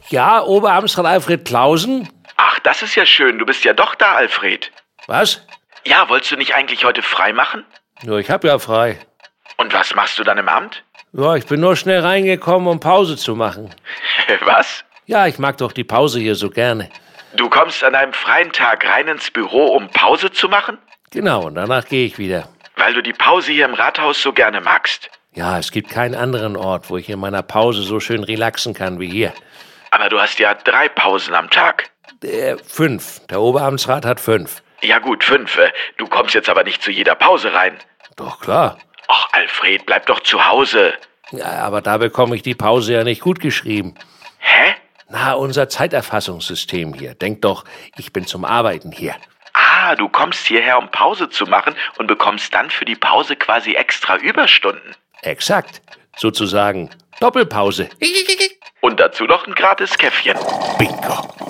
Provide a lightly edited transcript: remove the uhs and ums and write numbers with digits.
Ja, Oberamtsrat Alfred Clausen? Ach, das ist ja schön. Du bist ja doch da, Alfred. Was? Ja, wolltest du nicht eigentlich heute frei machen? Ja, ich hab ja frei. Und was machst du dann im Amt? Ja, ich bin nur schnell reingekommen, um Pause zu machen. Was? Ja, ich mag doch die Pause hier so gerne. Du kommst an einem freien Tag rein ins Büro, um Pause zu machen? Genau, und danach gehe ich wieder. Weil du die Pause hier im Rathaus so gerne magst. Ja, es gibt keinen anderen Ort, wo ich in meiner Pause so schön relaxen kann wie hier. Aber du hast ja 3 Pausen am Tag. 5. Der Oberamtsrat hat 5. Ja gut, 5. Du kommst jetzt aber nicht zu jeder Pause rein. Doch, klar. Ach, Alfred, bleib doch zu Hause. Ja, aber da bekomme ich die Pause ja nicht gut geschrieben. Hä? Na, unser Zeiterfassungssystem hier. Denk doch, ich bin zum Arbeiten hier. Ah, du kommst hierher, um Pause zu machen und bekommst dann für die Pause quasi extra Überstunden. Exakt. Sozusagen Doppelpause. Und dazu noch ein gratis Käffchen. Bingo.